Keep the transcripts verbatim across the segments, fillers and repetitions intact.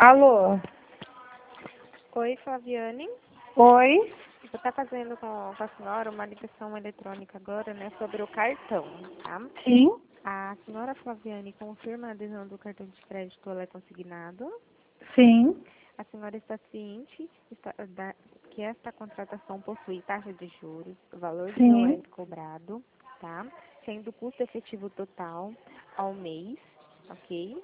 Alô? Oi, Flaviane. Oi? Você está fazendo com, com a senhora uma ligação eletrônica agora, né, sobre o cartão, tá? Sim? A senhora Flaviane confirma a adesão do cartão de crédito, ela é consignado? Sim? A senhora está ciente está, da, que esta contratação possui taxa de juros, valor de Sim? royalties cobrado, tá? Sendo o custo efetivo total ao mês, ok?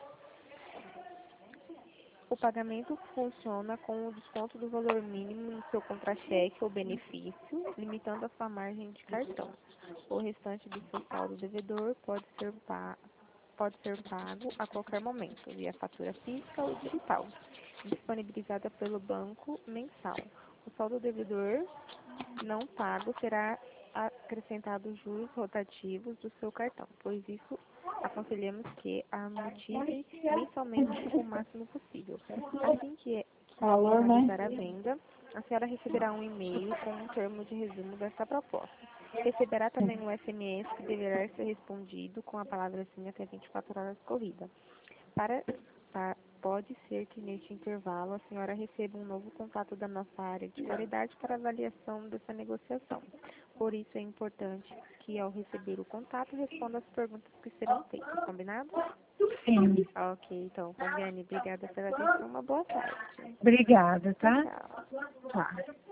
O pagamento funciona com o desconto do valor mínimo no seu contra-cheque ou benefício, limitando a sua margem de cartão. O restante do seu saldo devedor pode ser, pa- pode ser pago a qualquer momento, via fatura física ou digital, disponibilizada pelo banco mensal. O saldo devedor não pago será acrescentado juros rotativos do seu cartão, pois isso aconselhamos que a motive mensalmente o máximo possível. Assim que, que Valor, né? finalizar a venda, a senhora receberá um e-mail com um termo de resumo dessa proposta. Receberá também um S M S que deverá ser respondido com a palavra sim até vinte e quatro horas corrida. Para, pa- pode ser que neste intervalo a senhora receba um novo contato da nossa área de qualidade para avaliação dessa negociação. Por isso é importante que ao receber o contato responda as perguntas que serão feitas, combinado? Sim. Ok, então, Fabiane, obrigada pela atenção, uma boa tarde. Obrigada, Tchau, tá? tchau. Tá.